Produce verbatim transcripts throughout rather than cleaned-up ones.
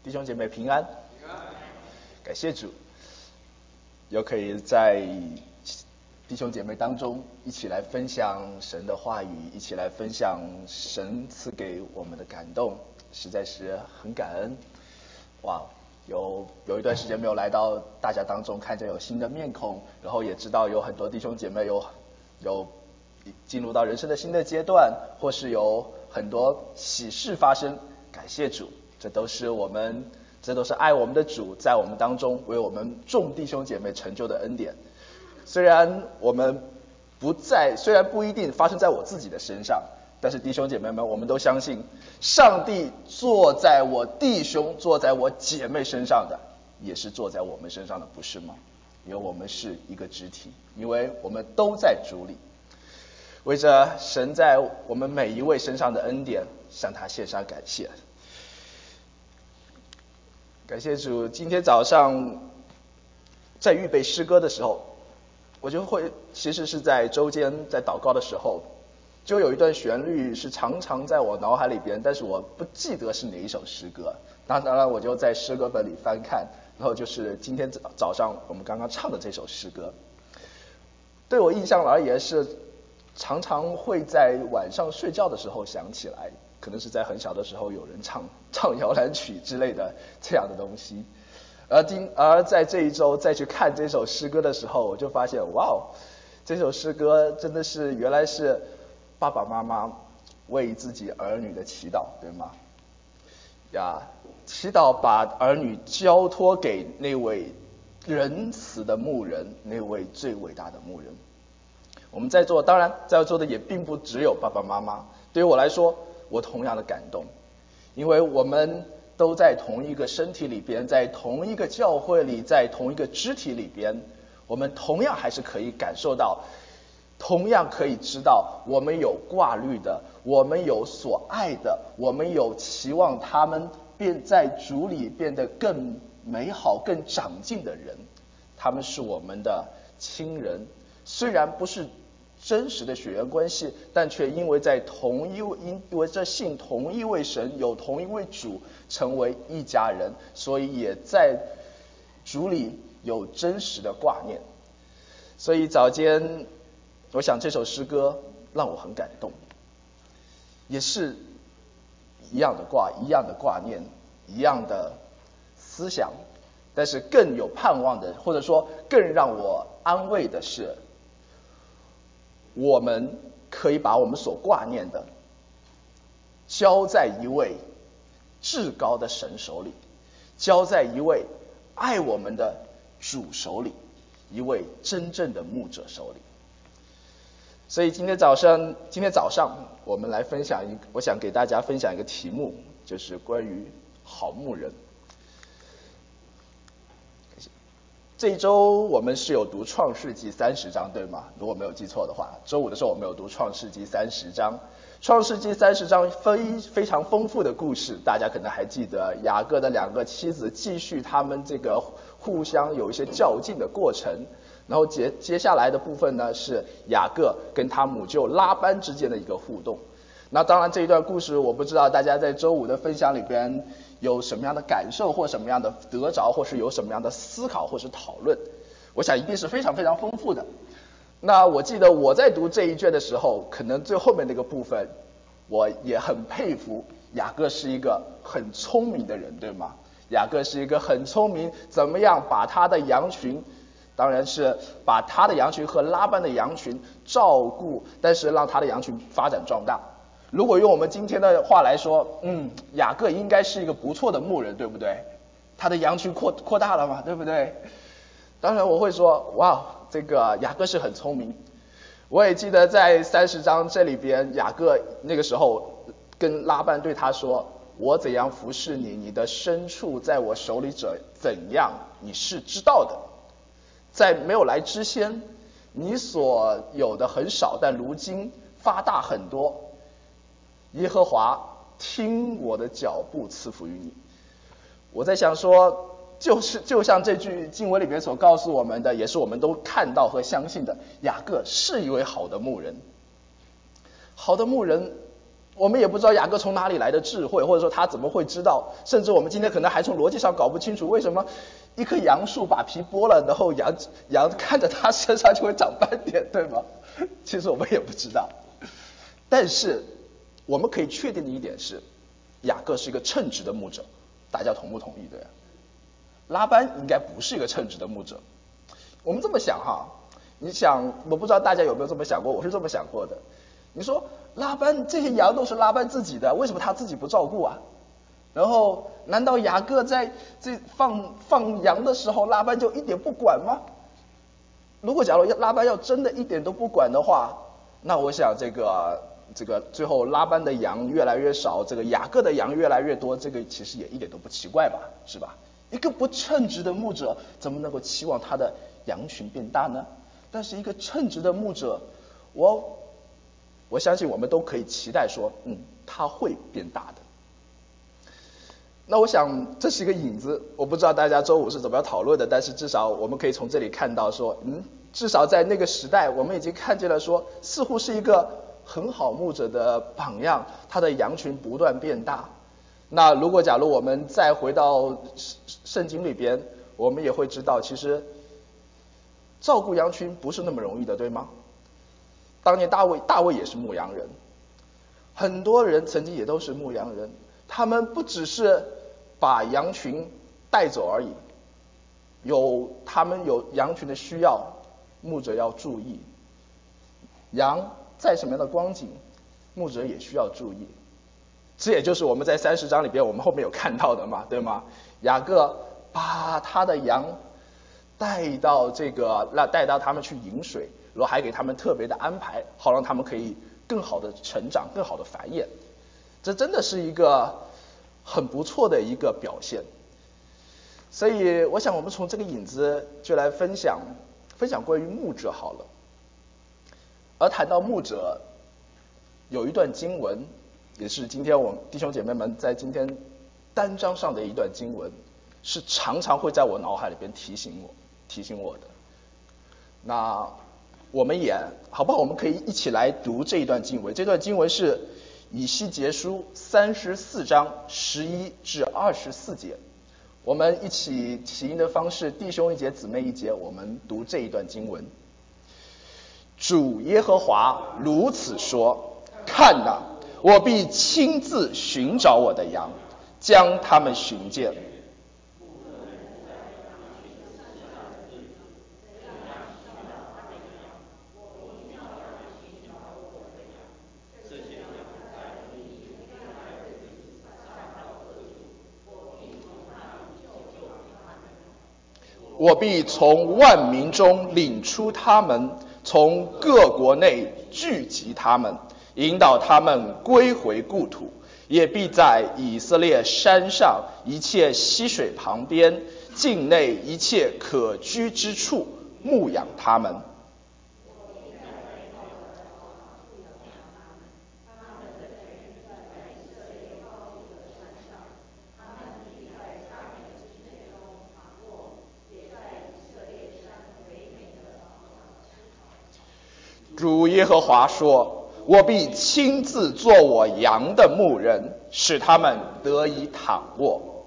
弟兄姐妹平安，感谢主，又可以在弟兄姐妹当中一起来分享神的话语，一起来分享神赐给我们的感动，实在是很感恩。哇，有有一段时间没有来到大家当中，看见有新的面孔，然后也知道有很多弟兄姐妹有有进入到人生的新的阶段，或是有很多喜事发生，感谢主，这都是我们这都是爱我们的主在我们当中为我们众弟兄姐妹成就的恩典。虽然我们不在，虽然不一定发生在我自己的身上，但是弟兄姐妹们，我们都相信上帝坐在我弟兄坐在我姐妹身上的，也是坐在我们身上的，不是吗？因为我们是一个肢体，因为我们都在主里。为着神在我们每一位身上的恩典，向他献上感谢。感谢主，今天早上在预备诗歌的时候，我就会其实是在周间在祷告的时候，就有一段旋律是常常在我脑海里边，但是我不记得是哪一首诗歌。那当然我就在诗歌本里翻看，然后就是今天早上我们刚刚唱的这首诗歌，对我印象而言是常常会在晚上睡觉的时候想起来，可能是在很小的时候有人唱唱摇篮曲之类的这样的东西。而今而在这一周再去看这首诗歌的时候，我就发现，哇哦，这首诗歌真的是原来是爸爸妈妈为自己儿女的祈祷，对吗？呀，祈祷把儿女交托给那位仁慈的牧人，那位最伟大的牧人。我们在座，当然在座的也并不只有爸爸妈妈。对于我来说，我同样的感动，因为我们都在同一个身体里边，在同一个教会里，在同一个肢体里边，我们同样还是可以感受到，同样可以知道，我们有挂虑的，我们有所爱的，我们有期望他们变在主里变得更美好、更长进的人，他们是我们的亲人。虽然不是真实的血缘关系，但却因为在同一位因为这信同一位神，有同一位主，成为一家人，所以也在主里有真实的挂念。所以早间我想这首诗歌让我很感动，也是一样的挂一样的挂念，一样的思想，但是更有盼望的，或者说更让我安慰的是，我们可以把我们所挂念的交在一位至高的神手里，交在一位爱我们的主手里，一位真正的牧者手里。所以今天早上今天早上我们来分享一我想给大家分享一个题目，就是关于好牧人。这一周我们是有读创世纪三十章，对吗？如果没有记错的话，周五的时候我们有读创世纪三十章。创世纪三十章非非常丰富的故事，大家可能还记得雅各的两个妻子继续他们这个互相有一些较劲的过程。然后接接下来的部分呢，是雅各跟他母舅拉班之间的一个互动。那当然这一段故事我不知道大家在周五的分享里边有什么样的感受，或什么样的得着，或是有什么样的思考或是讨论，我想一定是非常非常丰富的。那我记得我在读这一卷的时候，可能最后面那个部分我也很佩服雅各是一个很聪明的人，对吗？雅各是一个很聪明，怎么样把他的羊群，当然是把他的羊群和拉班的羊群照顾，但是让他的羊群发展壮大。如果用我们今天的话来说，嗯，雅各应该是一个不错的牧人，对不对？他的羊群扩扩大了嘛，对不对？当然我会说，哇，这个雅各是很聪明。我也记得在三十章这里边，雅各那个时候跟拉班对他说，我怎样服侍你，你的牲畜在我手里怎怎样，你是知道的。在没有来之先，你所有的很少，但如今发大很多。耶和华听我的脚步赐福于你。我在想说，就是就像这句经文里面所告诉我们的，也是我们都看到和相信的，雅各是一位好的牧人。好的牧人我们也不知道雅各从哪里来的智慧，或者说他怎么会知道，甚至我们今天可能还从逻辑上搞不清楚为什么一棵杨树把皮剥了，然后羊羊看着它身上就会长斑点，对吗？其实我们也不知道。但是我们可以确定的一点是，雅各是一个称职的牧者，大家同不同意？对啊，拉班应该不是一个称职的牧者。我们这么想哈，你想，我不知道大家有没有这么想过，我是这么想过的。你说拉班这些羊都是拉班自己的，为什么他自己不照顾啊？然后难道雅各在这放放羊的时候，拉班就一点不管吗？如果假如拉班要真的一点都不管的话，那我想这个这个最后拉班的羊越来越少，这个雅各的羊越来越多，这个其实也一点都不奇怪吧，是吧？一个不称职的牧者怎么能够期望他的羊群变大呢？但是一个称职的牧者，我我相信我们都可以期待说，嗯，他会变大的。那我想这是一个引子，我不知道大家周五是怎么样讨论的，但是至少我们可以从这里看到说，嗯，至少在那个时代，我们已经看见了说，似乎是一个很好牧者的榜样，他的羊群不断变大。那如果假如我们再回到圣经里边，我们也会知道，其实照顾羊群不是那么容易的，对吗？当年大卫，大卫也是牧羊人，很多人曾经也都是牧羊人，他们不只是把羊群带走而已，有他们有羊群的需要，牧者要注意。羊在什么样的光景，牧者也需要注意。这也就是我们在三十章里边我们后面有看到的嘛，对吗？雅各把他的羊带到这个，那带到他们去饮水，然后还给他们特别的安排，好让他们可以更好的成长，更好的繁衍。这真的是一个很不错的一个表现。所以我想我们从这个引子就来分享分享关于牧者好了。而谈到牧者，有一段经文，也是今天我们弟兄姐妹们在今天单章上的一段经文，是常常会在我脑海里边提醒我提醒我的。那我们也好不好？我们可以一起来读这一段经文。这段经文是以西结书三十四章十一至二十四节。我们一起起音的方式，弟兄一节，姊妹一节，我们读这一段经文。主耶和华如此说：看哪，我必亲自寻找我的羊，将他们寻见。我必从万民中领出他们，从各国内聚集他们，引导他们归回故土，也必在以色列山上一切溪水旁边，境内一切可居之处牧养他们。主耶和华说：我必亲自做我羊的牧人，使他们得以躺卧。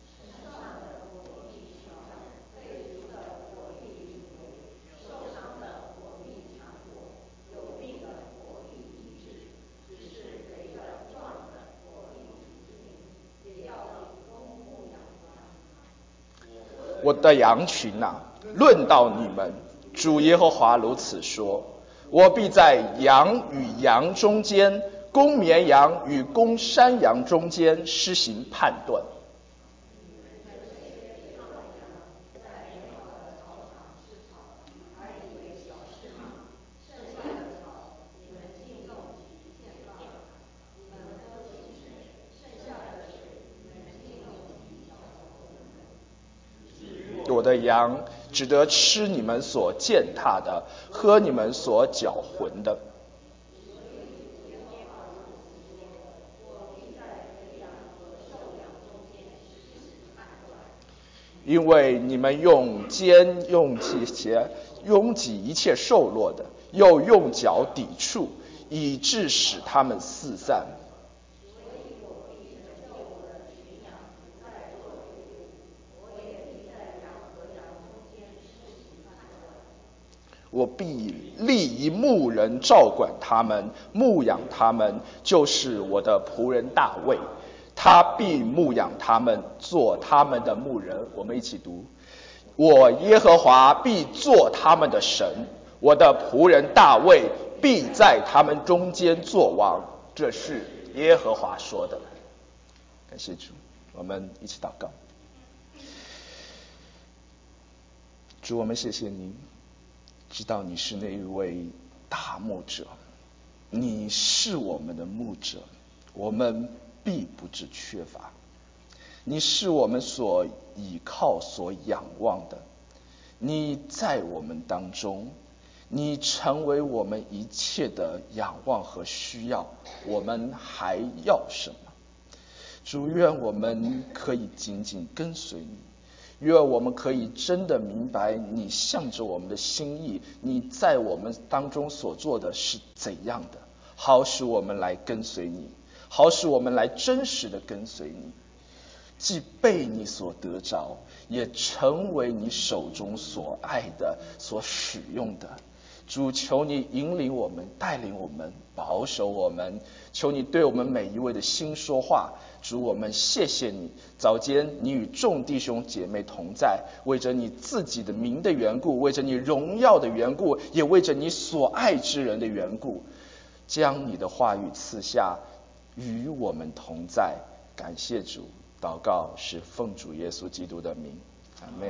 我的羊群啊，论到你们，主耶和华如此说：我必在羊与羊中间，公绵羊与公山羊中间施行判断。我的羊只得吃你们所践踏的，喝你们所搅浑的。因为你们用肩用器械拥挤一切瘦弱的，又用脚抵触，以致使他们四散。 我必立一牧人照管他们，牧养他们，就是我的仆人大卫，他必牧养他们，做他们的牧人。我们一起读：我耶和华必做他们的神，我的仆人大卫必在他们中间作王。这是耶和华说的。感谢主，我们一起祷告。主，我们谢谢你，知道你是那一位大牧者，你是我们的牧者，我们必不致缺乏。你是我们所倚靠所仰望的，你在我们当中，你成为我们一切的仰望和需要，我们还要什么？主，愿我们可以紧紧跟随你，愿我们可以真的明白你向着我们的心意，你在我们当中所做的是怎样的，好使我们来跟随你，好使我们来真实的跟随你，既被你所得着，也成为你手中所爱的、所使用的。主，求你引领我们，带领我们，保守我们，求你对我们每一位的心说话。主，我们谢谢你，早间你与众弟兄姐妹同在，为着你自己的名的缘故，为着你荣耀的缘故，也为着你所爱之人的缘故，将你的话语赐下，与我们同在。感谢主，祷告是奉主耶稣基督的名，阿们。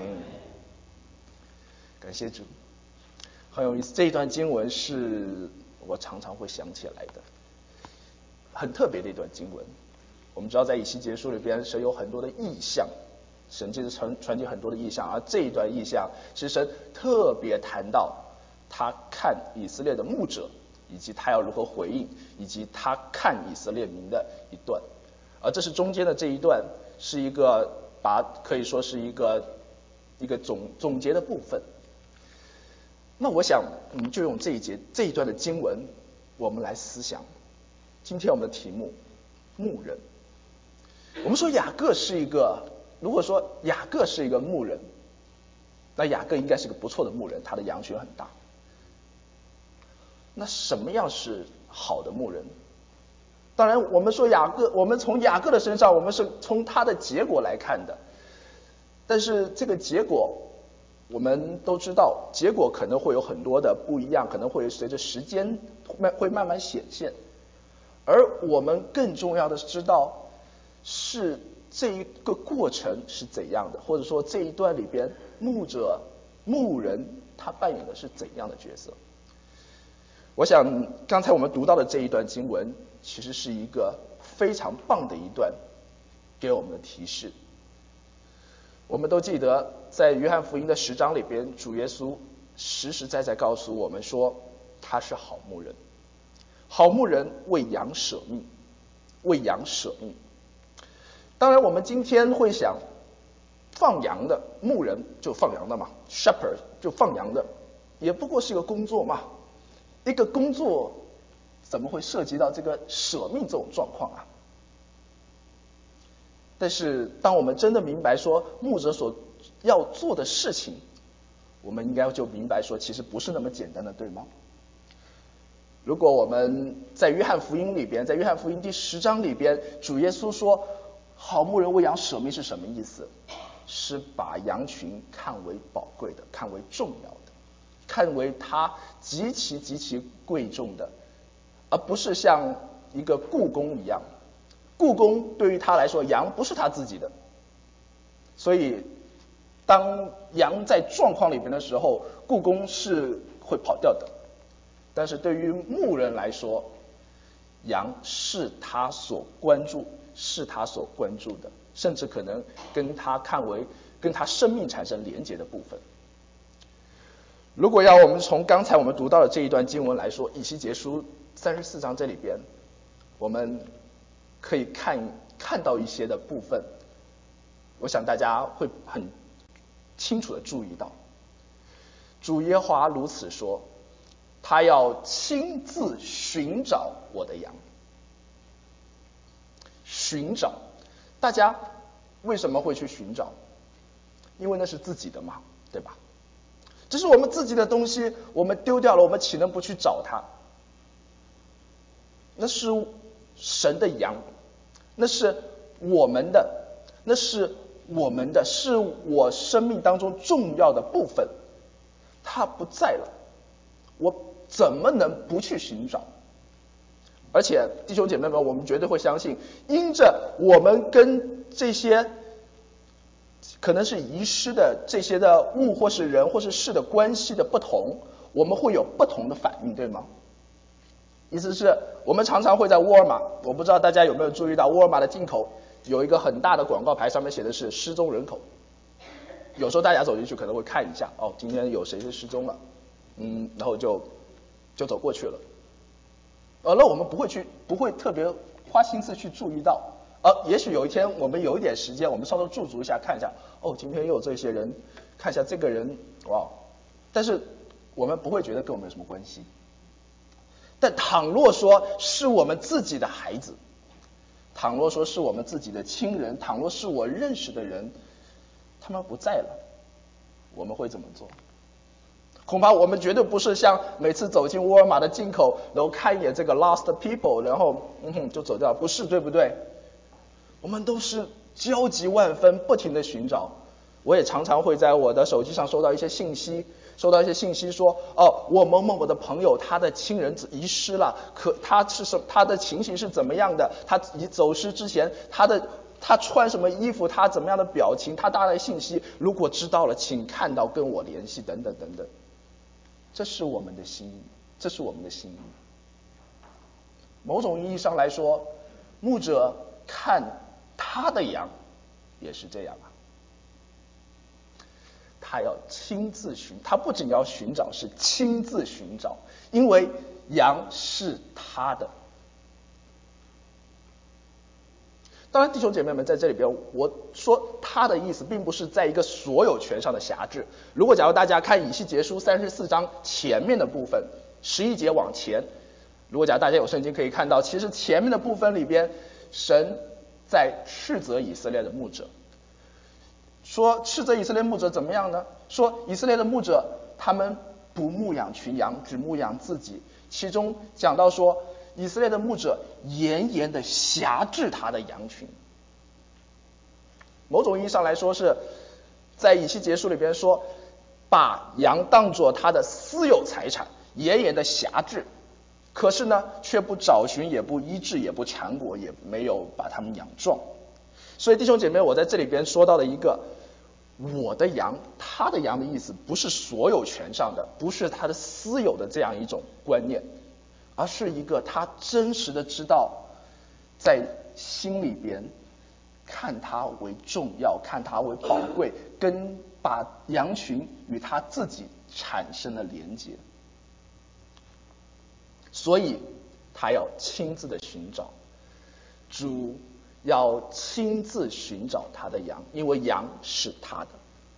感谢主。很有意思，这一段经文是我常常会想起来的，很特别的一段经文。我们知道在以西结书里边，神有很多的意象，神就是传传递很多的意象，而这一段意象是神特别谈到他看以色列的牧者，以及他要如何回应，以及他看以色列民的一段。而这是中间的这一段，是一个把可以说是一个一个总总结的部分。那我想我们就用这一节这一段的经文，我们来思想今天我们的题目：牧人。我们说雅各是一个，如果说雅各是一个牧人，那雅各应该是个不错的牧人，他的羊群很大。那什么样是好的牧人？当然我们说雅各，我们从雅各的身上，我们是从他的结果来看的，但是这个结果我们都知道，结果可能会有很多的不一样，可能会随着时间会慢慢显现。而我们更重要的是知道是这一个过程是怎样的，或者说这一段里边牧者牧人他扮演的是怎样的角色。我想刚才我们读到的这一段经文其实是一个非常棒的一段给我们的提示。我们都记得在约翰福音的十章里边，主耶稣实实在在告诉我们说他是好牧人，好牧人为羊舍命，为羊舍命。当然我们今天会想，放羊的牧人就放羊的嘛， shepherd 就放羊的，也不过是一个工作嘛，一个工作怎么会涉及到这个舍命这种状况啊？但是当我们真的明白说牧者所要做的事情，我们应该就明白说其实不是那么简单的，对吗？如果我们在约翰福音里边，在约翰福音第十章里边，主耶稣说好牧人为羊舍命是什么意思？是把羊群看为宝贵的，看为重要的，看为他极其极其贵重的，而不是像一个雇工一样。雇工对于他来说，羊不是他自己的，所以当羊在状况里边的时候，雇工是会跑掉的。但是对于牧人来说，羊是他所关注，是他所关注的，甚至可能跟他看为跟他生命产生连结的部分。如果要我们从刚才我们读到的这一段经文来说，以西结书三十四章这里边，我们可以看看到一些的部分，我想大家会很清楚的注意到，主耶和华如此说，他要亲自寻找我的羊。寻找，大家为什么会去寻找？因为那是自己的嘛，对吧？ 这是我们自己的东西，我们丢掉了，我们岂能不去找它？那是神的羊，那是我们的，那是我们的，是我生命当中重要的部分。它不在了，我怎么能不去寻找？而且弟兄姐妹们，我们绝对会相信，因着我们跟这些可能是遗失的这些的物或是人或是事的关系的不同，我们会有不同的反应，对吗？意思是我们常常会在沃尔玛，我不知道大家有没有注意到，沃尔玛的进口有一个很大的广告牌，上面写的是失踪人口。有时候大家走进去可能会看一下，哦，今天有谁是失踪了，嗯，然后就就走过去了。呃，那我们不会去，不会特别花心思去注意到。呃，也许有一天我们有一点时间，我们稍微驻足一下，看一下，哦，今天又有这些人，看一下这个人，哇，但是我们不会觉得跟我们有什么关系。但倘若说是我们自己的孩子，倘若说是我们自己的亲人，倘若是我认识的人，他们不在了，我们会怎么做？恐怕我们绝对不是像每次走进沃尔玛的进口，然后看一眼这个 lost people， 然后嗯哼就走掉，不是，对不对？我们都是焦急万分，不停的寻找。我也常常会在我的手机上收到一些信息，收到一些信息说，哦，我某某某的朋友他的亲人遗失了，可他是什他的情形是怎么样的？他走失之前，他的他穿什么衣服？他怎么样的表情？他大概信息，如果知道了，请看到跟我联系，等等等等。这是我们的心意，这是我们的心意。某种意义上来说，牧者看他的羊也是这样啊。他要亲自寻，他不仅要寻找，是亲自寻找，因为羊是他的。当然，弟兄姐妹们，在这里边，我说他的意思，并不是在一个所有权上的辖制。如果假如大家看以西结书三十四章前面的部分，十一节往前，如果假如大家有圣经可以看到，其实前面的部分里边，神在斥责以色列的牧者，说斥责以色列牧者怎么样呢？说以色列的牧者他们不牧养群羊，只牧养自己。其中讲到说，以色列的牧者严严的辖制他的羊群。某种意义上来说，是在以西结书里边说，把羊当作他的私有财产，严严的辖制。可是呢，却不找寻，也不医治，也不缠裹，也没有把他们养壮。所以弟兄姐妹，我在这里边说到了一个我的羊，他的羊的意思，不是所有权上的，不是他的私有的这样一种观念，而是一个他真实的知道，在心里边看他为重要，看他为宝贵，跟把羊群与他自己产生了连结。所以他要亲自的寻找，主要亲自寻找他的羊，因为羊是他的。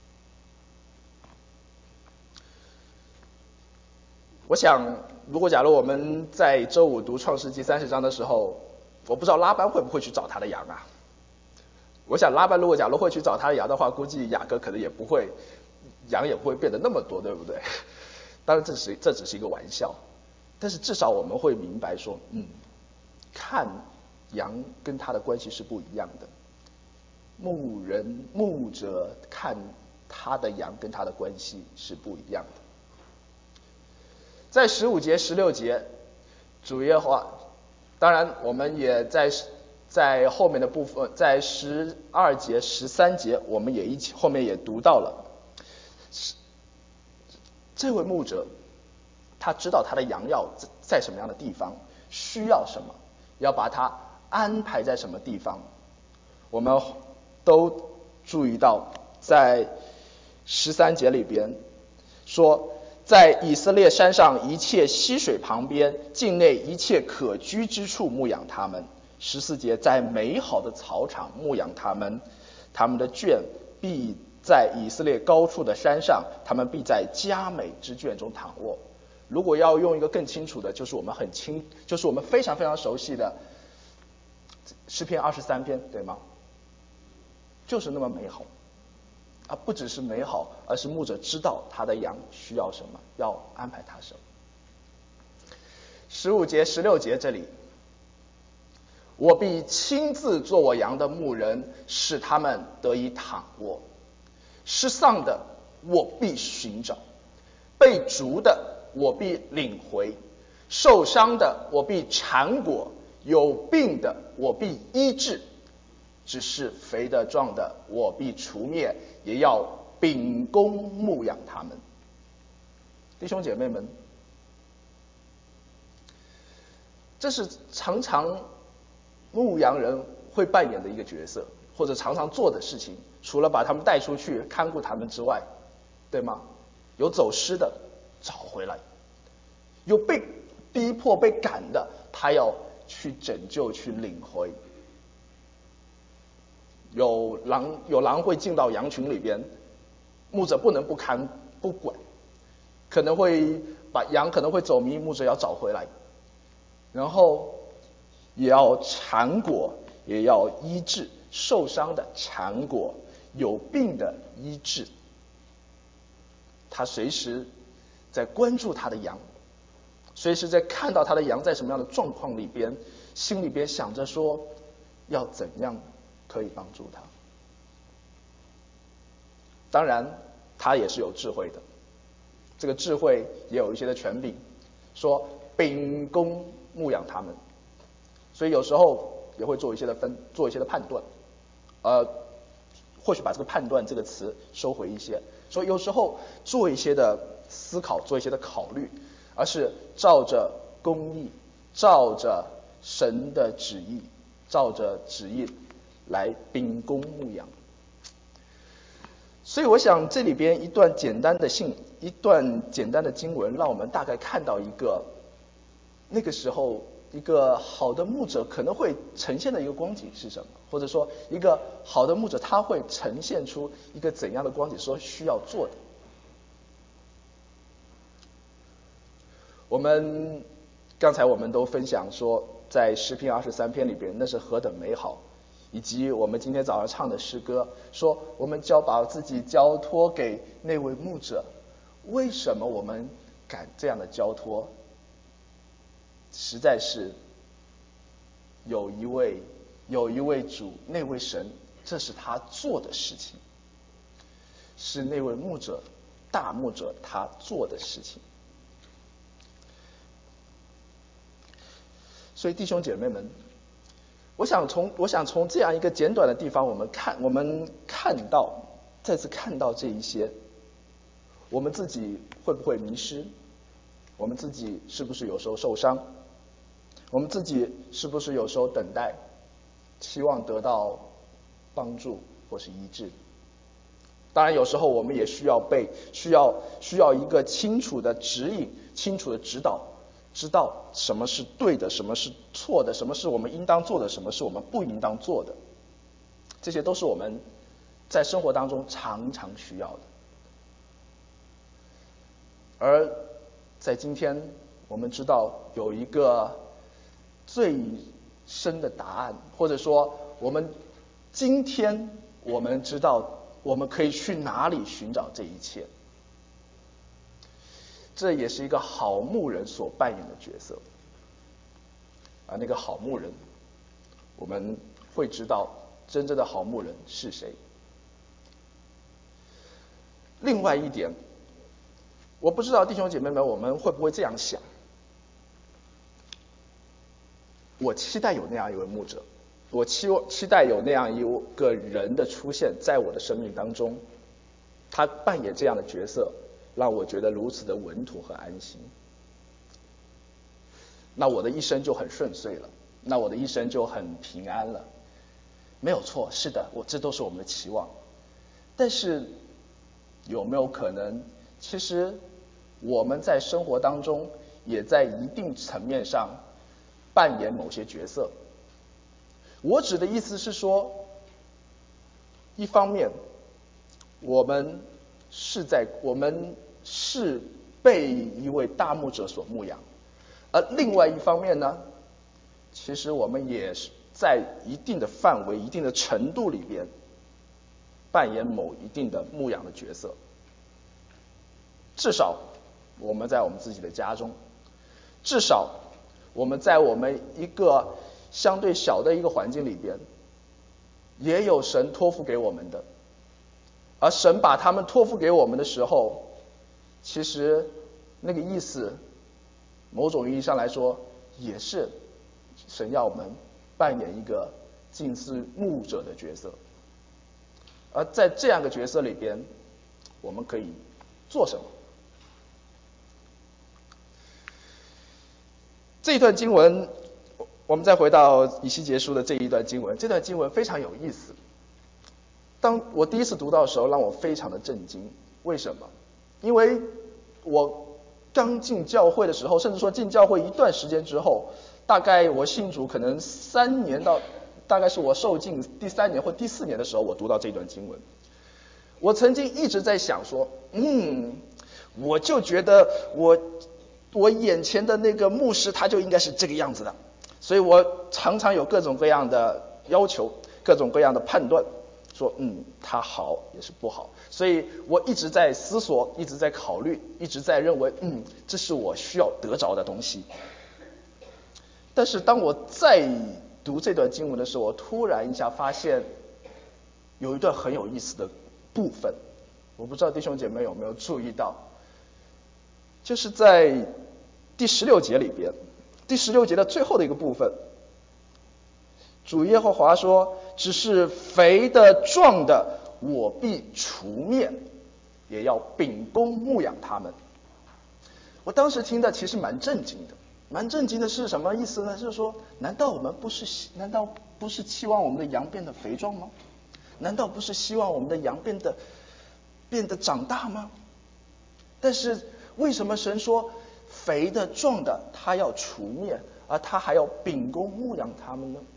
我想，如果假如我们在周五读创世纪三十章的时候，我不知道拉班会不会去找他的羊啊？我想拉班如果假如会去找他的羊的话，估计雅各可能也不会，羊也不会变得那么多，对不对？当然这是这只是一个玩笑，但是至少我们会明白说，嗯，看羊跟他的关系是不一样的。牧人牧者看他的羊跟他的关系是不一样的。在十五节、十六节，主耶和华，当然我们也在在后面的部分，在十二节、十三节，我们也一起后面也读到了。这位牧者，他知道他的羊要在什么样的地方，需要什么，要把它安排在什么地方。我们都注意到，在十三节里边说，在以色列山上一切溪水旁边，境内一切可居之处牧养他们。十四节，在美好的草场牧养他们，他们的圈必在以色列高处的山上，他们必在佳美之圈中躺卧。如果要用一个更清楚的，就是我们很清，就是我们非常非常熟悉的诗篇二十三篇，对吗？就是那么美好。 啊，不只是美好，而是牧者知道他的羊需要什么，要安排他什么。十五节、十六节这里，我必亲自做我羊的牧人，使他们得以躺卧。失丧的我必寻找，被逐的我必领回，受伤的我必缠裹，有病的我必医治。只是肥的壮的我必除灭，也要秉公牧养他们。弟兄姐妹们，这是常常牧羊人会扮演的一个角色，或者常常做的事情，除了把他们带出去看顾他们之外，对吗？有走失的找回来，有被逼迫被赶的，他要去拯救去领回。有狼有狼会进到羊群里边，牧者不能不看不管，可能会把羊可能会走迷，牧者要找回来，然后也要缠裹，也要医治，受伤的缠裹，有病的医治。他随时在关注他的羊，随时在看到他的羊在什么样的状况里边，心里边想着说要怎样可以帮助他。当然他也是有智慧的，这个智慧也有一些的权柄，说秉公牧养他们，所以有时候也会做一些的分做一些的判断，呃，或许把这个判断这个词收回一些，说有时候做一些的思考，做一些的考虑，而是照着公义，照着神的旨意，照着旨意来秉公牧养。所以我想这里边一段简单的信，一段简单的经文，让我们大概看到一个那个时候一个好的牧者可能会呈现的一个光景是什么，或者说一个好的牧者他会呈现出一个怎样的光景，说需要做的。我们刚才我们都分享说，在诗篇二十三篇里边，那是何等美好，以及我们今天早上唱的诗歌，说我们交把自己交托给那位牧者。为什么我们敢这样的交托？实在是有一位有一位主，那位神，这是他做的事情，是那位牧者大牧者他做的事情。所以弟兄姐妹们，我想从我想从这样一个简短的地方，我们看我们看到再次看到这一些，我们自己会不会迷失？我们自己是不是有时候受伤？我们自己是不是有时候等待，期望得到帮助或是医治？当然有时候我们也需要被需要需要一个清楚的指引，清楚的指导，知道什么是对的，什么是错的，什么是我们应当做的，什么是我们不应当做的。这些都是我们在生活当中常常需要的。而在今天，我们知道有一个最深的答案，或者说我们今天我们知道我们可以去哪里寻找这一切。这也是一个好牧人所扮演的角色。而那个好牧人，我们会知道真正的好牧人是谁。另外一点，我不知道弟兄姐妹们我们会不会这样想，我期待有那样一位牧者，我期期待有那样一个人的出现在我的生命当中，他扮演这样的角色，让我觉得如此的稳妥和安心，那我的一生就很顺遂了，那我的一生就很平安了。没有错，是的，我这都是我们的期望。但是有没有可能，其实我们在生活当中也在一定层面上扮演某些角色？我指的意思是说，一方面我们是在我们是被一位大牧者所牧养，而另外一方面呢，其实我们也是在一定的范围、一定的程度里边， 扮演某一定的牧养的角色。至少我们在我们自己的家中，至少我们在我们一个相对小的一个环境里边，也有神托付给我们的。而神把他们托付给我们的时候，其实那个意思，某种意义上来说，也是神要我们扮演一个近似牧者的角色。而在这样的角色里边，我们可以做什么？这一段经文，我们再回到以西结书的这一段经文，这段经文非常有意思。当我第一次读到的时候，让我非常的震惊。为什么？因为我刚进教会的时候，甚至说进教会一段时间之后，大概我信主可能三年到，大概是我受浸第三年或第四年的时候，我读到这段经文。我曾经一直在想说，嗯，我就觉得我我眼前的那个牧师他就应该是这个样子的，所以我常常有各种各样的要求，各种各样的判断，说嗯他好也是不好，所以我一直在思索，一直在考虑，一直在认为嗯这是我需要得着的东西。但是当我再读这段经文的时候，我突然一下发现有一段很有意思的部分，我不知道弟兄姐妹有没有注意到，就是在第十六节里边，第十六节的最后的一个部分，主耶和华说，只是肥的壮的我必除灭，也要秉公牧养他们。我当时听的其实蛮震惊的，蛮震惊的是什么意思呢？就是说，难道我们不是难道不是期望我们的羊变得肥壮吗？难道不是希望我们的羊变得变得长大吗？但是为什么神说肥的壮的他要除灭，而他还要秉公牧养他们呢？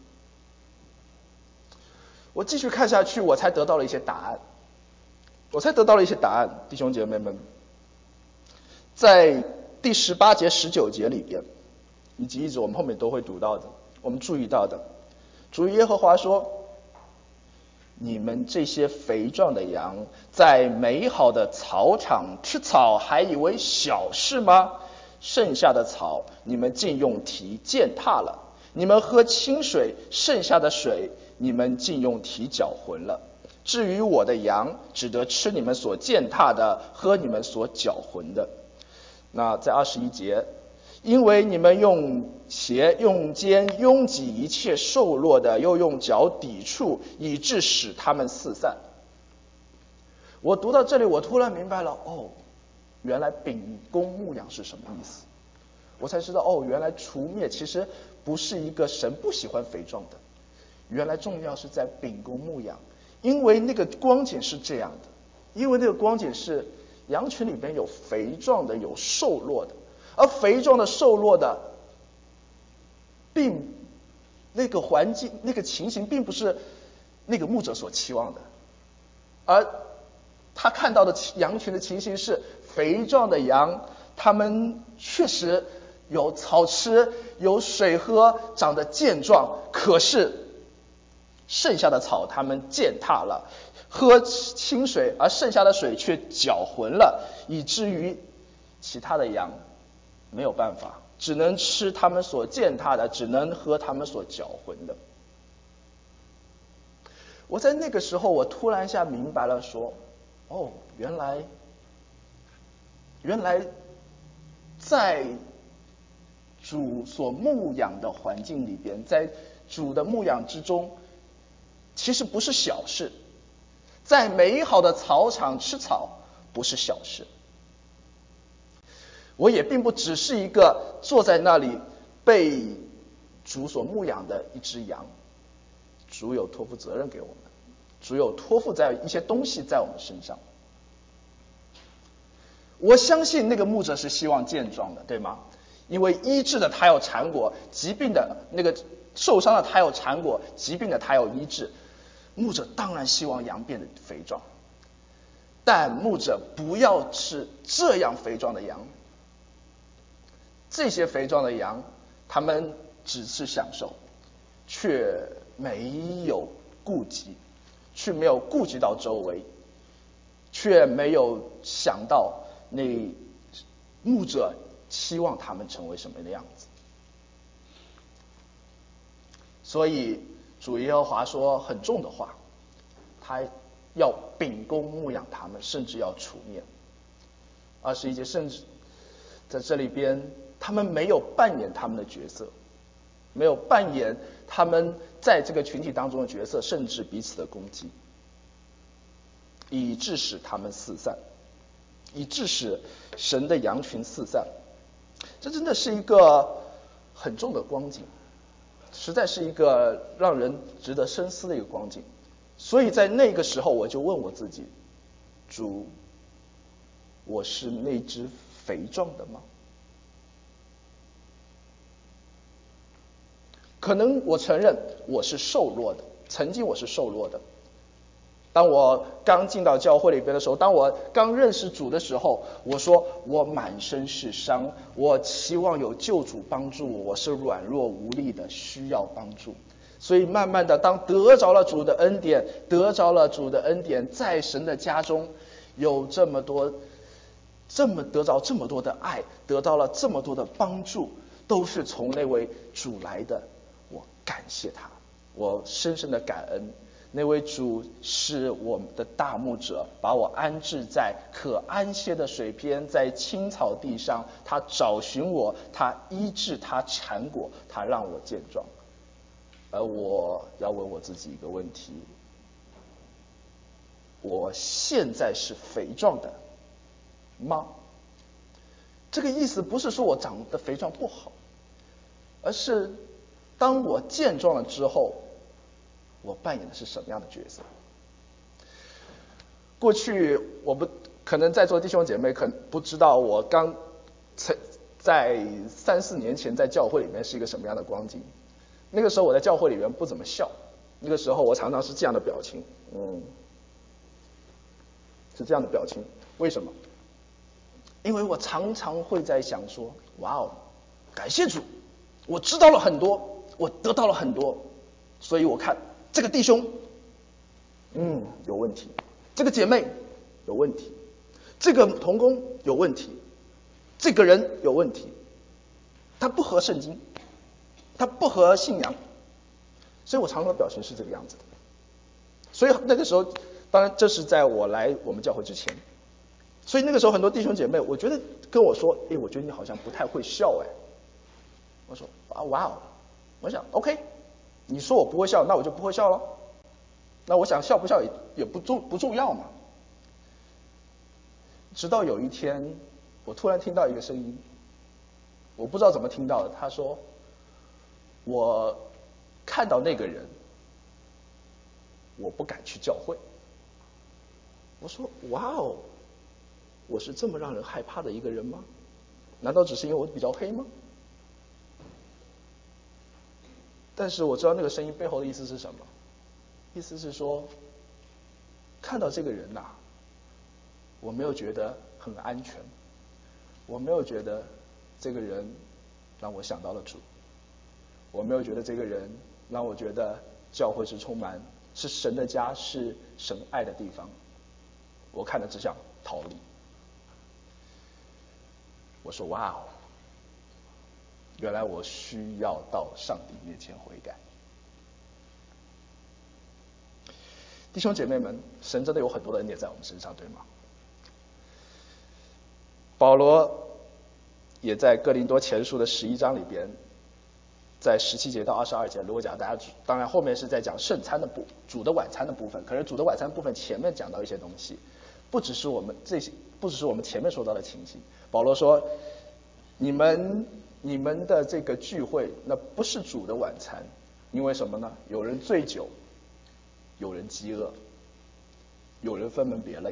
我继续看下去，我才得到了一些答案。我才得到了一些答案，弟兄姐妹们，在第十八节、十九节里边，以及一直我们后面都会读到的，我们注意到的，主耶和华说，你们这些肥壮的羊，在美好的草场吃草，还以为小事吗？剩下的草，你们竟用蹄践踏了；你们喝清水，剩下的水，你们竟用蹄搅浑了。至于我的羊，只得吃你们所践踏的，喝你们所搅浑的。那在二十一节，因为你们用鞋用肩拥挤一切瘦弱的，又用脚抵触，以致使他们四散。我读到这里，我突然明白了，哦，原来秉公牧养是什么意思。我才知道，哦，原来除灭其实不是一个神不喜欢肥壮的，原来重要是在秉公牧养。因为那个光景是这样的，因为那个光景是羊群里边有肥壮的，有瘦弱的，而肥壮的、瘦弱的，并那个环境、那个情形，并不是那个牧者所期望的，而他看到的羊群的情形是，肥壮的羊，他们确实有草吃，有水喝，长得健壮，可是剩下的草他们践踏了，喝清水，而剩下的水却搅浑了，以至于其他的羊没有办法，只能吃他们所践踏的，只能喝他们所搅浑的。我在那个时候，我突然一下明白了，说，哦，原来，原来在主所牧养的环境里边，在主的牧养之中，其实不是小事，在美好的草场吃草不是小事。我也并不只是一个坐在那里被主所牧养的一只羊，主有托付责任给我们，主有托付在一些东西在我们身上。我相信那个牧者是希望健壮的，对吗？因为医治的他要缠果，疾病的那个受伤的他要缠果，疾病的他要医治。牧者当然希望羊变得肥壮，但牧者不要吃这样肥壮的羊。这些肥壮的羊，他们只是享受，却没有顾及， 却没有顾及到周围，却没有想到那牧者期望他们成为什么样的样子。所以主耶和华说很重的话，他要秉公牧养他们，甚至要除灭。二十一节甚至在这里边，他们没有扮演他们的角色，没有扮演他们在这个群体当中的角色，甚至彼此的攻击，以致使他们四散，以致使神的羊群四散。这真的是一个很重的光景，实在是一个让人值得深思的一个光景。所以在那个时候，我就问我自己：主，我是那只肥壮的吗？可能我承认我是瘦弱的，曾经我是瘦弱的。当我刚进到教会里边的时候，当我刚认识主的时候，我说我满身是伤，我期望有救主帮助我，我是软弱无力的，需要帮助。所以慢慢的，当得着了主的恩典，得着了主的恩典，在神的家中有这么多，这么得着这么多的爱，得到了这么多的帮助，都是从那位主来的。我感谢他，我深深的感恩。那位主是我们的大牧者，把我安置在可安歇的水边，在青草地上，他找寻我，他医治，他缠裹，他让我健壮。而我要问我自己一个问题：我现在是肥壮的吗？这个意思不是说我长得肥壮不好，而是当我健壮了之后，我扮演的是什么样的角色？过去我不可能在座弟兄姐妹可能不知道，我刚在在三四年前在教会里面是一个什么样的光景。那个时候我在教会里面不怎么笑，那个时候我常常是这样的表情，嗯，是这样的表情。为什么？因为我常常会在想说，哇哦，感谢主，我知道了很多，我得到了很多，所以我看这个弟兄，嗯，有问题，这个姐妹有问题，这个同工有问题，这个人有问题，他不合圣经，他不合信仰，所以我常常表情是这个样子的。所以那个时候，当然这是在我来我们教会之前，所以那个时候很多弟兄姐妹，我觉得跟我说，哎，我觉得你好像不太会笑，哎，我说啊，哇哦，我想 OK， 你说我不会笑，那我就不会笑了，那我想笑不笑也也不重不重要嘛。直到有一天，我突然听到一个声音，我不知道怎么听到的，他说，我看到那个人，我不敢去教会。我说哇哦，我是这么让人害怕的一个人吗？难道只是因为我比较黑吗？但是我知道那个声音背后的意思是什么，意思是说，看到这个人呐、啊，我没有觉得很安全，我没有觉得这个人让我想到了主，我没有觉得这个人让我觉得教会是充满是神的家，是神爱的地方，我看了只想逃离。我说哇哦，原来我需要到上帝面前悔改。弟兄姐妹们，神真的有很多的恩典在我们身上，对吗？保罗也在哥林多前书的十一章里边，在十七节到二十二节，如果讲大家，当然后面是在讲圣餐的部主的晚餐的部分，可是主的晚餐部分前面讲到一些东西，不只是我们这些，不只是我们前面说到的情形。保罗说，你们你们的这个聚会，那不是主的晚餐，因为什么呢？有人醉酒，有人饥饿，有人分门别类，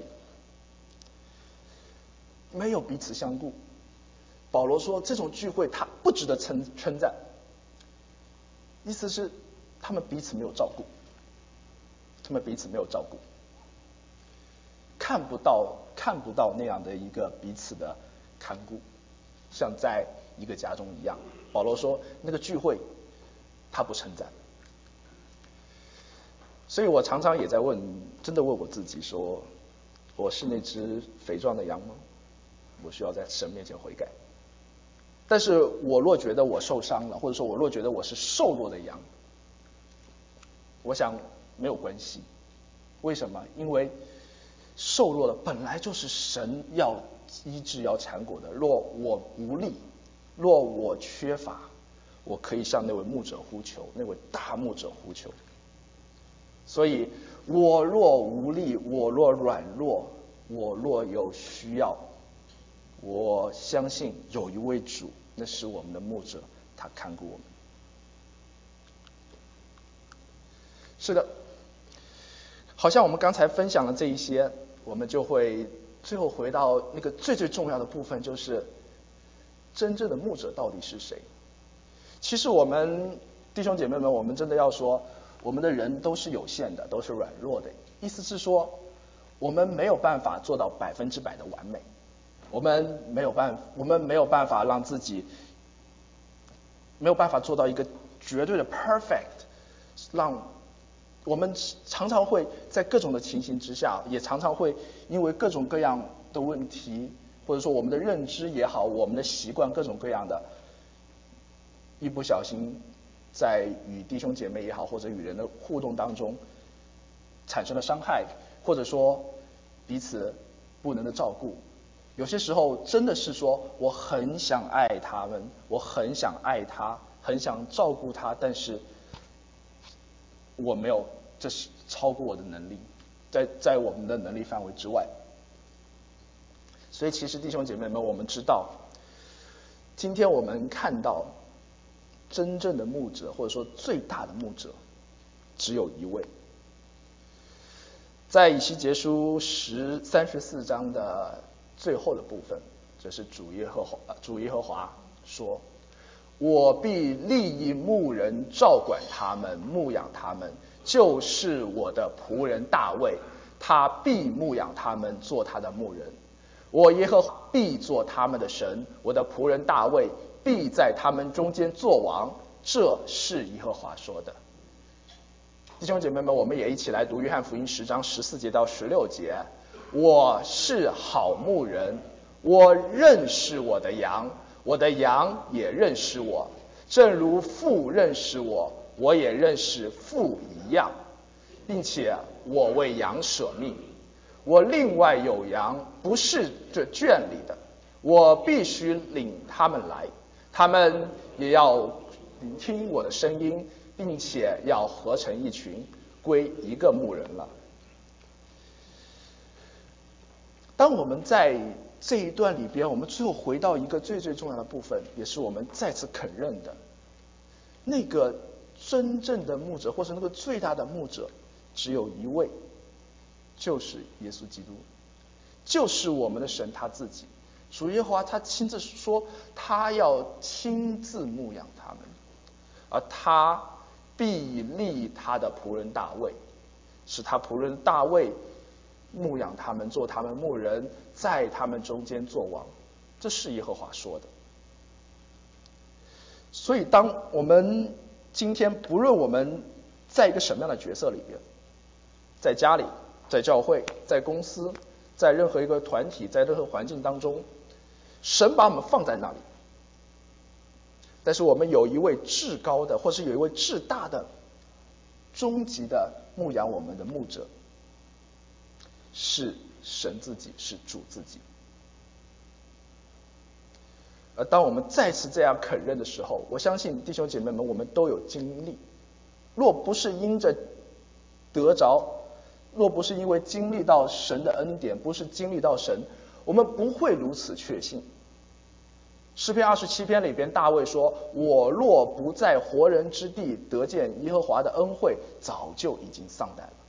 没有彼此相顾。保罗说，这种聚会他不值得称称赞，意思是他们彼此没有照顾，他们彼此没有照顾，看不到看不到那样的一个彼此的看顾，像在一个家中一样。保罗说，那个聚会他不称赞。 所以我常常也在问，真的问我自己说，我是那只肥壮的羊吗？我需要在神面前悔改。但是我若觉得我受伤了，或者说我若觉得我是瘦弱的羊，我想没有关系。为什么？因为瘦弱的本来就是神要医治要缠裹的。若我无力，若我缺乏，我可以向那位牧者呼求，那位大牧者呼求。所以我若无力，我若软弱，我若有需要，我相信有一位主，那是我们的牧者，他看顾我们。是的，好像我们刚才分享了这一些，我们就会最后回到那个最最重要的部分，就是真正的牧者到底是谁？其实我们弟兄姐妹们，我们真的要说，我们的人都是有限的，都是软弱的。意思是说，我们没有办法做到百分之百的完美，我们没有办，我们没有办法让自己没有办法做到一个绝对的 perfect， 让我们常常会在各种的情形之下，也常常会因为各种各样的问题，或者说我们的认知也好，我们的习惯各种各样的，一不小心在与弟兄姐妹也好，或者与人的互动当中产生了伤害，或者说彼此不能的照顾。有些时候真的是说我很想爱他们，我很想爱他，很想照顾他，但是我没有，这是超过我的能力，在在我们的能力范围之外。所以其实弟兄姐妹们，我们知道，今天我们看到真正的牧者，或者说最大的牧者，只有一位。在以西结书十三十四章的最后的部分，这是主耶和华主耶和华说：“我必立以牧人照管他们，牧养他们，就是我的仆人大卫，他必牧养他们，做他的牧人。我耶和华必做他们的神，我的仆人大卫必在他们中间作王。”这是耶和华说的。弟兄姐妹们，我们也一起来读约翰福音十章十四节到十六节。我是好牧人，我认识我的羊，我的羊也认识我，正如父认识我，我也认识父一样，并且我为羊舍命。我另外有羊，不是这圈里的，我必须领他们来，他们也要听我的声音，并且要合成一群，归一个牧人了。当我们在这一段里边，我们最后回到一个最最重要的部分，也是我们再次肯认的，那个真正的牧者，或是那个最大的牧者，只有一位，就是耶稣基督，就是我们的神他自己。主耶和华他亲自说，他要亲自牧养他们，而他必立他的仆人大卫，使他仆人大卫牧养他们，做他们牧人，在他们中间作王。这是耶和华说的。所以当我们今天不论我们在一个什么样的角色里边，在家里，在教会，在公司，在任何一个团体，在任何环境当中，神把我们放在那里，但是我们有一位至高的，或是有一位至大的终极的牧养我们的牧者，是神自己，是主自己。而当我们再次这样肯认的时候，我相信弟兄姐妹们，我们都有经历，若不是因着得着，若不是因为经历到神的恩典，不是经历到神，我们不会如此确信。诗篇二十七篇里边，大卫说：“我若不在活人之地得见耶和华的恩惠，早就已经丧胆了。”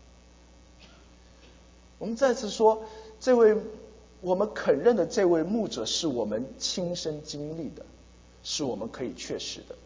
我们再次说，这位我们肯认的这位牧者，是我们亲身经历的，是我们可以确实的。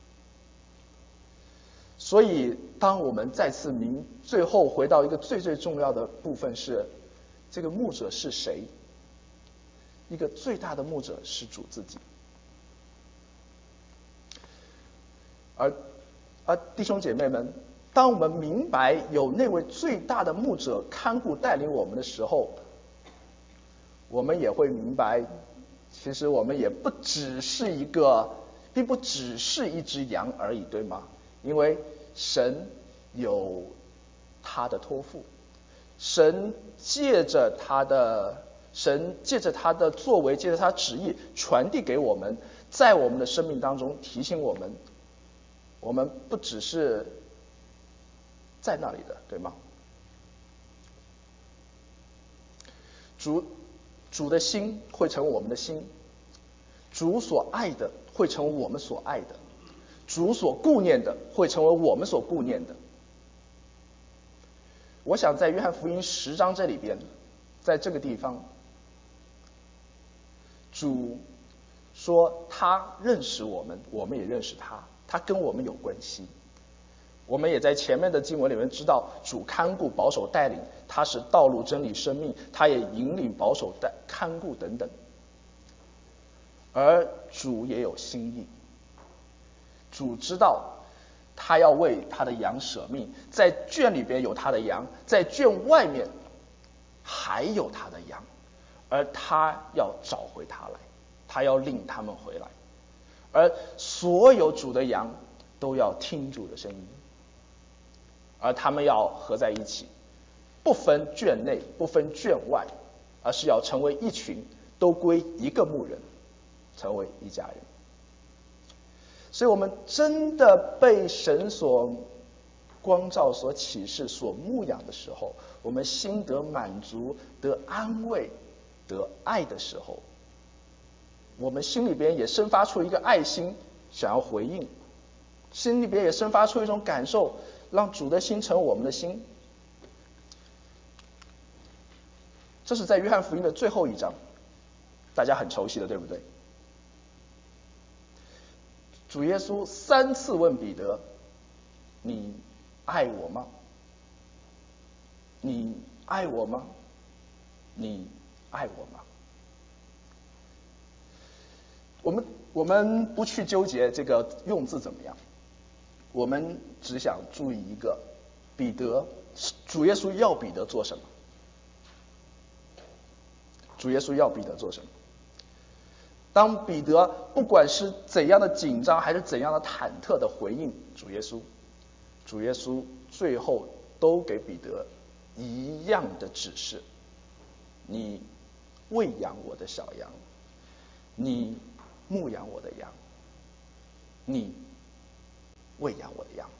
所以，当我们再次明最后回到一个最最重要的部分是，这个牧者是谁？一个最大的牧者是主自己。而而弟兄姐妹们， 当我们明白有那位最大的牧者看顾带领我们的时候，我们也会明白，其实我们也不只是一个，并不只是一只羊而已，对吗？因为神有他的托付，神借着他的神借着他的作为，借着他旨意传递给我们，在我们的生命当中提醒我们，我们不只是在那里的，对吗？主主的心会成为我们的心，主所爱的会成为我们所爱的，主所顾念的会成为我们所顾念的。我想在约翰福音十章这里边，在这个地方，主说他认识我们，我们也认识他，他跟我们有关系。我们也在前面的经文里面知道，主看顾、保守、带领，他是道路、真理、生命，他也引领、保守、带看顾等等。而主也有心意，主知道他要为他的羊舍命，在圈里边有他的羊，在圈外面还有他的羊，而他要找回他来，他要领他们回来，而所有主的羊都要听主的声音，而他们要合在一起，不分圈内，不分圈外，而是要成为一群，都归一个牧人，成为一家人。所以我们真的被神所光照、所启示、所牧养的时候，我们心得满足、得安慰、得爱的时候，我们心里边也生发出一个爱心，想要回应，心里边也生发出一种感受，让主的心成为我们的心。这是在约翰福音的最后一章，大家很熟悉的，对不对？主耶稣三次问彼得：你爱我吗？你爱我吗？你爱我吗？我们我们不去纠结这个用字怎么样，我们只想注意一个，彼得，主耶稣要彼得做什么？主耶稣要彼得做什么？当彼得不管是怎样的紧张还是怎样的忐忑的回应主耶稣，主耶稣最后都给彼得一样的指示：你喂养我的小羊，你牧养我的羊，你喂养我的羊。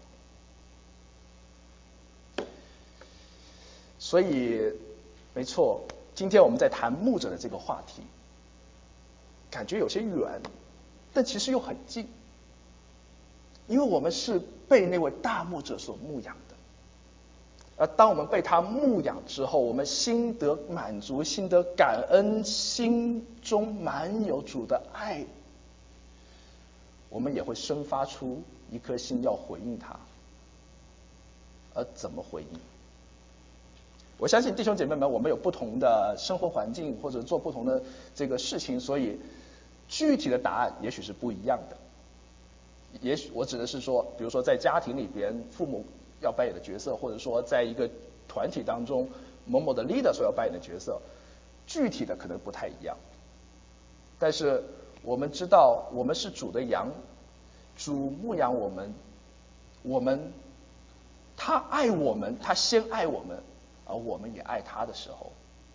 所以没错，今天我们在谈牧者的这个话题，感觉有些远，但其实又很近，因为我们是被那位大牧者所牧养的。而当我们被他牧养之后，我们心得满足，心得感恩，心中满有主的爱，我们也会生发出一颗心要回应他。而怎么回应？我相信弟兄姐妹们，我们有不同的生活环境，或者做不同的这个事情，所以具体的答案也许是不一样的。也许我指的是说，比如说在家庭里边，父母要扮演的角色，或者说在一个团体当中，某某的 leader 所要扮演的角色，具体的可能不太一样。但是我们知道，我们是主的羊，主牧养我们，我们他爱我们，他先爱我们，而我们也爱他的时候，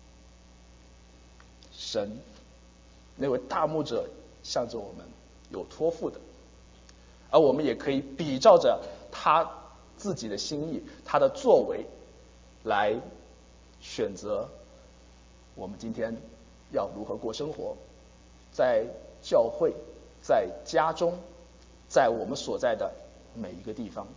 神那位大牧者向着我们有托付的，而我们也可以比照着他自己的心意，他的作为来选择我们今天要如何过生活，在教会，在家中，在我们所在的每一个地方。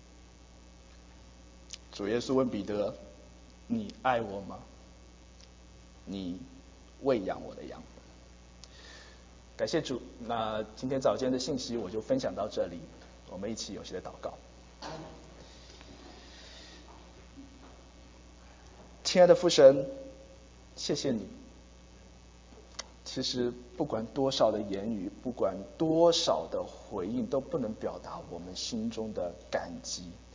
主耶稣问彼得：你爱我吗？你喂养我的羊。感谢主，那今天早间的信息我就分享到这里，我们一起有些的祷告。亲爱的父神，谢谢你。其实不管多少的言语，不管多少的回应，都不能表达我们心中的感激，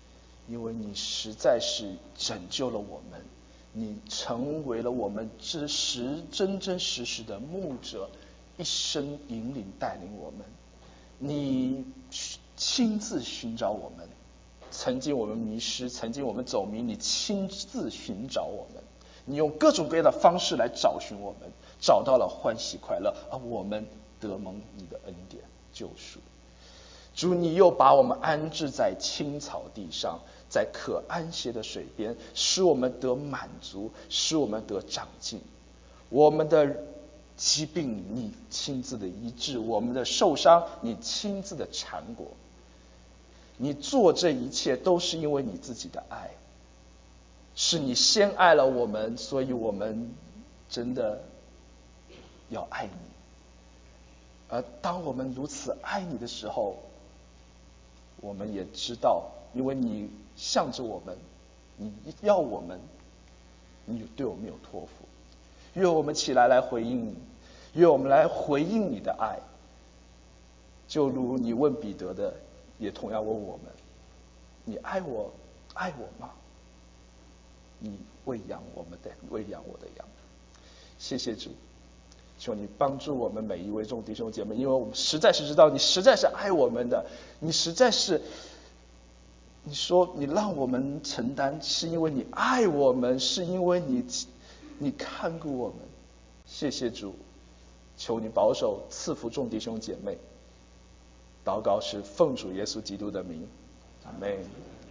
因为你实在是拯救了我们，你成为了我们之实真真实实的牧者，一生引领带领我们，你亲自寻找我们，曾经我们迷失，曾经我们走迷，你亲自寻找我们，你用各种各样的方式来找寻我们，找到了欢喜快乐，而我们得蒙你的恩典救赎。主，你又把我们安置在青草地上，在可安歇的水边，使我们得满足，使我们得长进。我们的疾病你亲自的医治，我们的受伤你亲自的缠裹。你做这一切都是因为你自己的爱，是你先爱了我们，所以我们真的要爱你。而当我们如此爱你的时候，我们也知道，因为你向着我们，你要我们，你对我们有托付。愿我们起来来回应你，愿我们来回应你的爱，就如你问彼得的，也同样问我们：你爱我，爱我吗？你喂养我们的，喂养我的羊。谢谢主，求你帮助我们每一位众弟兄姐妹，因为我们实在是知道你实在是爱我们的，你实在是，你说你让我们承担，是因为你爱我们，是因为你你看顾我们。谢谢主，求你保守赐福众弟兄姐妹。祷告是奉主耶稣基督的名，阿们。